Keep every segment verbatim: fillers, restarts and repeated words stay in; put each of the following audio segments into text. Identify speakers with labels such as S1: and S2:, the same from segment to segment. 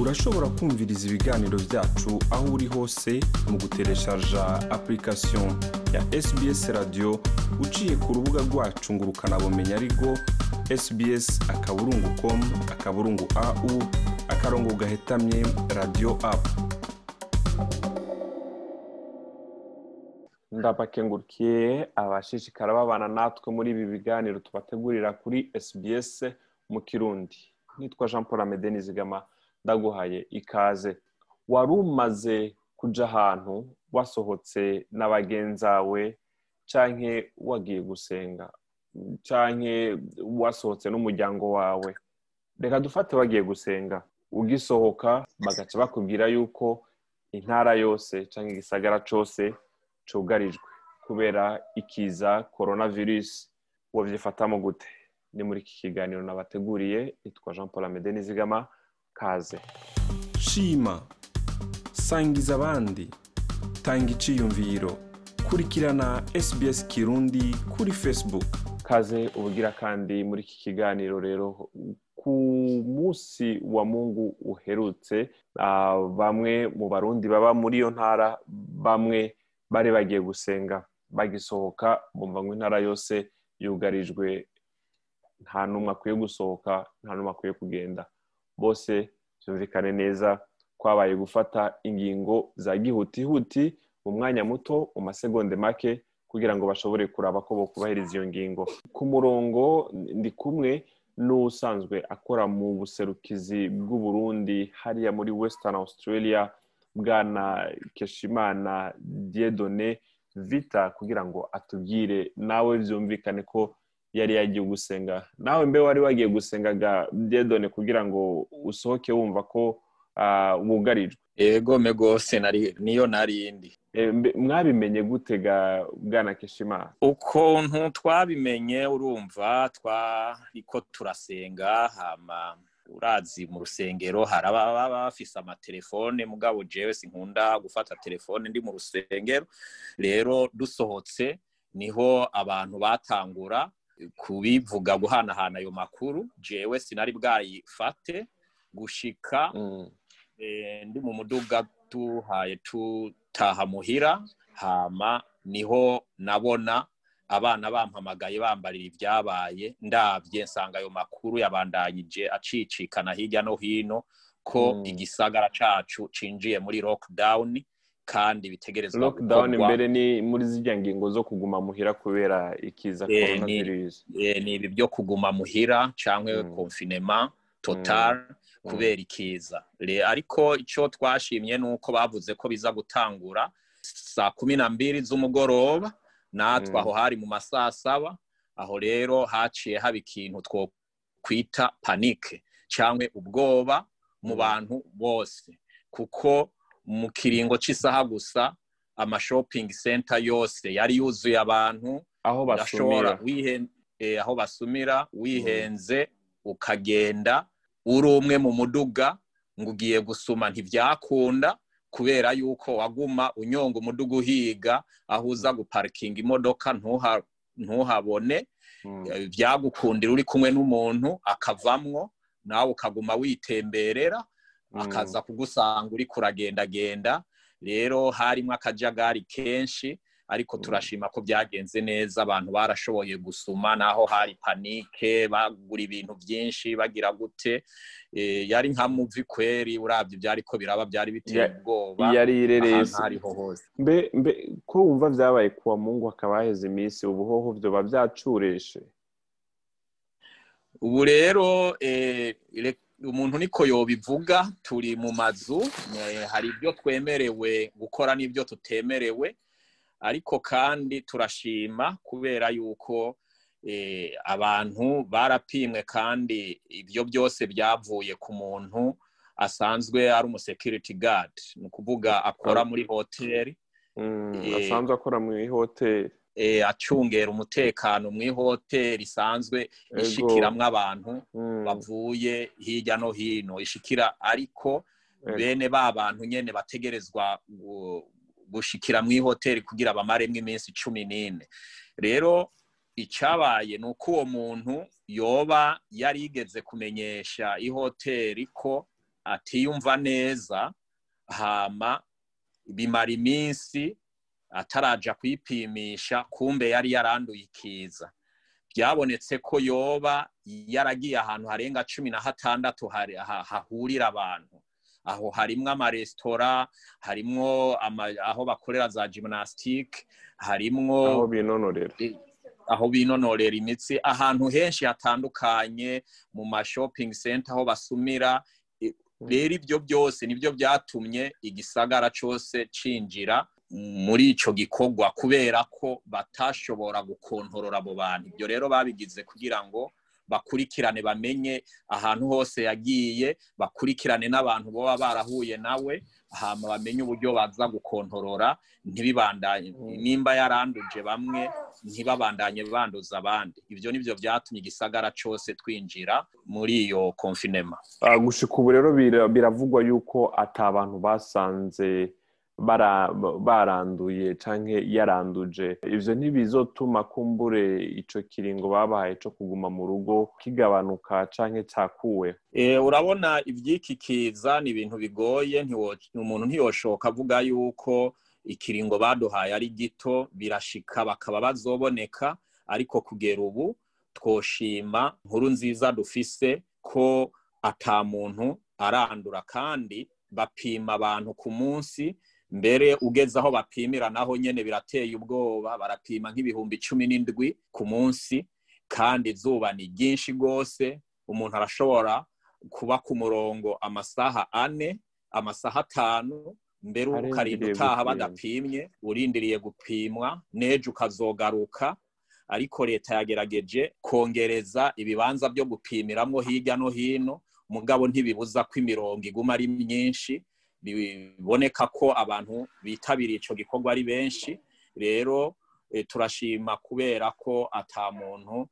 S1: urashobora kumviriza ibiganiro byacu aho uri hose mu gutereshaja application ya S B S Radio uciye ku rubuga rwacu ngurukana bumenyi arigo S B S akaburungu dot com akaburungu A U akarongo gahetamye radio app. Ndabakengurukiye abashishikara babana natwe muri ibi biganiro tubategurira kuri S B S mu Kirundi. Nitwa Jean Paul Amede Nizigama, ndaguhaye ikaze. Warumaze kuja ahantu wasohotse n'abagenzawe canke wagiye gusenga canke wasohotse n'umuryango wawe? Reka dufate wagiye gusenga, ugisohoka bagaca bakubwira yuko intara yose canke igisagara cose cugarijwe kubera ikiza coronavirus. Wovyifatamo gute? Ni muri iki kiganiro nabateguriye. Nitwa Jean Paul Amede Nizigama, kaze. Shima, sangiza abandi, tanga iciyumviro, kurikirana S B S Kirundi kuri Facebook. Kaze ubugira kandi muri iki kiganiro rero. Ku musi wa Mungu uherutse, uh, bamwe mu barundi baba muri iyo ntara, bamwe bari bagiye gusenga, bagisohoka bumva ngo intara yose yugarijwe, nta numwe akwiye gusohoka, nta numwe akwiye kugenda. Bose byumvikane neza kwabaye gufata ingingo za gihutihuti mu mwanya muto, mu masegonde make, kugira ngo bashobore kuraba ko bokubahiriza iyo ngingo. Ku murongo ndi kumwe n'usanzwe akora mu buserukizi bw'u Burundi hariya muri Western Australia, Bwana Keshimana Dieudonné Vita, kugira ngo atubwire nawe vyumvikane ko yari yagiye gusenga. Nawe mbe wari wagiye gusengaga Dieudonné kugira ngo usohoke wumva ko uh, wugarijwe?
S2: Ego megose nari niyo narindi.
S1: E, mwabimenye gutega Bwana Keshimana?
S2: Ukuntu twabimenye urumva twariko turasenga, hama urazi mu rusengero haraba bafise amatelefone, mugabo jewe sinkunda gufata telefone ndi mu rusengero. Rero dusohotse niho abantu batangura kubivuga, guhanahana ayo makuru. Jewe sinari bwayifate gushika mm. e, ndi mu muduga tuhaye tutaha muhira, hama niho nabona abana bampamagaye bambarira ibyabaye. Ndavye nsanga ayo makuru yabandanyije acicikana hirya no hino ko mm. igisagara cacu cinjiye muri lockdown, kandi bitegerezwa
S1: lockdown mbere ni muri zijya ngingo zo kuguma muhira kubera ikiza
S2: e,
S1: coronavirus.
S2: Ni, e, ni ibi byo kuguma muhira canke mm. confinement total mm. kubera ikiza. Le, ariko ico twashimye nuko bavuze ko biza gutangura saa kumi na mbiri z'umugoroba, natwe aho hari mu masaha saba. Aho rero haciye haba ikintu two kwita panique cyangwa ubwoba mu bantu bose, kuko mu kiringo c'isaha gusa ama shopping center yose yari yuzuye abantu,
S1: aho basumira
S2: wihe eh, aho basumira wihenze mm. ukagenda uri umwe mu muduga ngo ugiye gusuma ntivyakunda, kubera yuko waguma unyonga umudugu uhiga aho uza guparkinga imodoka ntuha ntuhabone mm. vyagukundira uri kumwe n'umuntu akavamwo, nawe ukaguma witemberera mm. akaza kugusanga uri kuragenda genda. Rero harimo akajagari kenshi, ariko turashima ko byagenze neza. Abantu barashoboye gusuma, naho hari panike, bagura ibintu byinshi bagira gute. E, yari nka movie kweri, uravye byari ko biraba, byari biteye ubwoba,
S1: yari irerese
S2: hariho hose.
S1: Mbe mbe ko wumva vyabaye kuwa Mungu akabaheze imisi, ubuhoho byo bavyacureshe?
S2: Ubu rero eh umuntu niko yobivuga, turi mu mazu, e, hari ibyo twemerewe gukora n'ibyo tutemerewe, ariko kandi turashima kubera yuko eh, abantu barapimwe, kandi ibyo byose byavuye ku muntu asanzwe ari umu security guard, ni kuvuga akora muri hoteli
S1: mm, e, asanzwe akora muri hoteli
S2: e, acungera umutekano mu hoteli isanzwe ishikiramwe abantu mm. bavuye hirya no hino ishikira, ariko Ego. bene ba bantu nyene bategerezwa gushikira mu hoteli kugira bamaremwe iminsi cumi n'ine. Rero icabaye nuko uwo muntu yoba yarigeze kumenyesha ihoteli ko atiyumva neza hama bimara iminsi ataraja kwipimisha kumbe yari yaranduye ikiza. Byabonetse ko yoba yaragiye ahantu harenga cumi na hatandatu hahurira abantu. Aho harimwo amaresitora, harimwo aho bakorera za gymnastique, harimwo
S1: aho binonorera
S2: aho binonorera imitsi, ahantu henshi hatandukanye, mu ma shopping center aho basumira. Rero ibyo byose nibyo byatumye igisagara cyose cinjira muri ico gikorwa, kubera ko batashobora gukontorora abo bantu. Ibyo rero babigize kugira ngo bakurikirane, bamenye ahantu hose yagiye, bakurikirane n'abantu boba barahuye nawe, hama bamenye uburyo baza gukontorora, ntibibandanye nimba yaranduje bamwe ntibabandanye banduza abandi. Ibyo nivyo byatumye igisagara cyose twinjira muri iyo confinement.
S1: Uh, gushika ubu rero biravugwa yuko atabantu basanze bara baranduye canke yaranduje. Ivyo ntibizotuma kumbure ico kiringo babahaye cyo kuguma mu rugo kigabanuka canke cyakuwe?
S2: Eh, urabona ivyiki kiza ni ibintu bigoye, umuntu ntiyoshoka avuga yuko ikiringo baduhaye ari gito, birashika bakaba bazoboneka, ariko kugera ubu twoshima nkuru nziza dufise ko ata muntu arandura, kandi bapima abantu ku munsi. Mbere ugeze aho bapimira naho nyene birateye ubwoba, barapima nk'ibihumbi cumi n'indwi ku munsi, kandi izuba ni ryinshi gose. Umuntu arashobora kuba ku murongo amasaha ane, amasaha atanu, mbere ukarinda utaha badapimye, urindiriye gupimwa, nejo ukazogaruka. Ariko leta yagerageje kongereza ibibanza byo gupimiramwo hirya no hino, mugabo ntibibuza ko imirongo iguma ari myinshi. Biboneka ko abantu bitabiriye ico gikorwa ari benshi. Rero e, turashima kubera ko ata muntu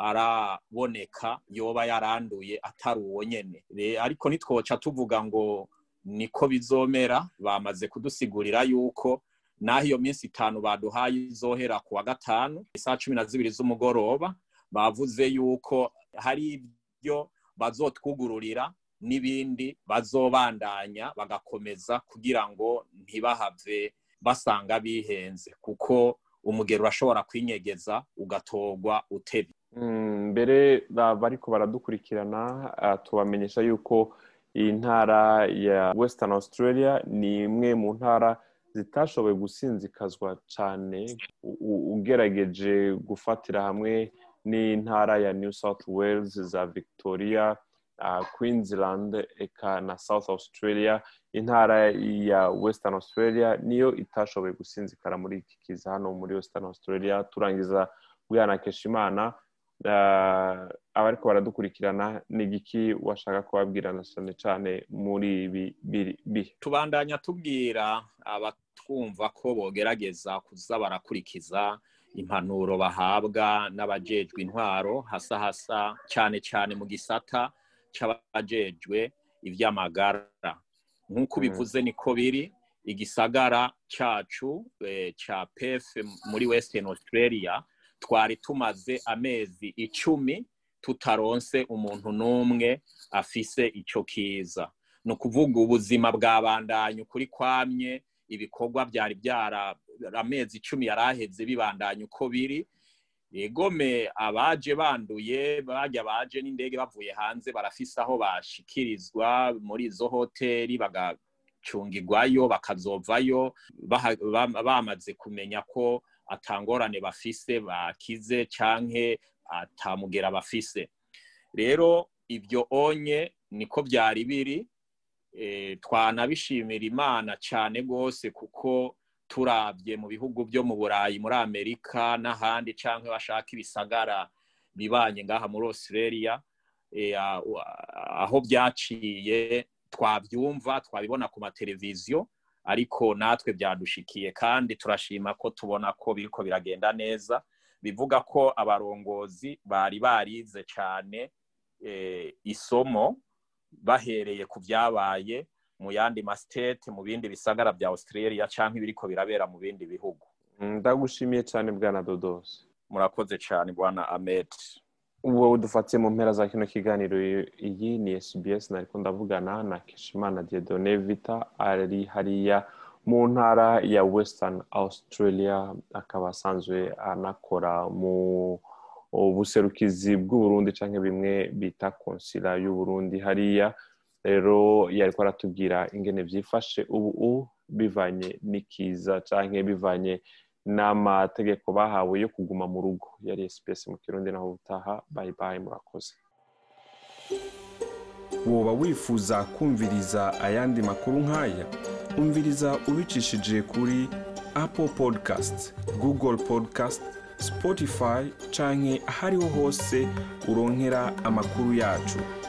S2: araboneka yoba yaranduye atari uwo nyene. Ariko nitwoca tuvuga ngo niko bizomera, bamaze kudusigurira yuko naho iyo minsi itanu baduhaye izohera ku wa gatanu isaha cumi na zibiri z'umugoroba, bavuze yuko hari ibyo bazotwugururira n'ibindi bazobandanya bagakomeza kugira ngo ntibahave basanga bihenze, kuko umugero urashobora kwinyegeza ugatogwa utebye.
S1: Mbere bariko baradukurikirana, tubamenyesha yuko iyi ntara ya Western Australia ni imwe mu ntara zitashoboye gusinzikazwa cyane ugerageje gufatira hamwe n'intara ya New South Wales, za Victoria, Uh, Queensland eka na South Australia. Intara ya Western Australia niyo itashoboye gusinzikara muri iki kiza hano muri Western Australia. Turangiza bwana Keshimana, uh, abariko baradukurikirana ni giki washaka kubabwirana cyane cyane muri ibi bihe?
S2: Tubandanya tubwira abatwumva ko bogerageza kuza barakurikiza impanuro bahabwa n'abajejwe intwaro, hasa hasa cyane cyane mu gisata c'abajejwe ivy'amagara. Nkuko bivuze niko biri, igisagara cacu e, ca Perth muri Western Australia twari tumaze amezi icumi tutaronse umuntu n'umwe afise ico kiza. No kuvuga ubuzima bwabandanye ukuri kwamye, ibikorwa byari byara amezi icumi yaraheze bibandanye uko biri. Egome abaje banduye bajya baje n'indege bavuye hanze barafise aho bashikirizwa muri izo hoteli, bagacungirwayo bakazovayo bamaze kumenya ko atangorane bafise, bakize canke atamugera bafise. Rero ibyo onye niko byari biri. E, twanabishimira Imana cyane gose, kuko turabye mu bihugu byo mu Burayi, muri Amerika n'ahandi, canke bashaka ibisagara bibanye ngaha muri Australia, e, aho byaciye twabyumva, twabibona ku mateleviziyo, ariko natwe byadushikiye, kandi turashima ko tubona ko biriko biragenda neza. Bivuga ko abarongozi bari barize cyane e, isomo bahereye ku byabaye mu yandi mastate, mu bindi bisagara bya Australia canke biriko birabera mu bindi bihugu.
S1: Ndagushimiye cyane bwana Dodos.
S2: Murakoze cyane bwana Ahmed.
S1: uwo udufatiye mu mpera za kino kiganiro, iyi ni S B S nariko ndavugana na Keshimana Dieudonné Vita ari hariya mu ntara ya Western Australia, akaba asanzwe anakora mu ubuserukizi bw'Uburundi canke bimwe bita konsila y'Uburundi hariya. Rero yariko aratubwira ingene vyifashe ubu bivanye n'ikiza canke bivanye n'amategeko bahawe yo kuguma mu rugo. Yari S B S mu Kirundi, naho utaha. Bye bye, murakoze.
S3: Woba wifuza kumviriza ayandi makuru nk'aya? Umviriza ubicishije kuri Apple Podcast, Google Podcast, Spotify canke ahariho hose uronkera amakuru yacu.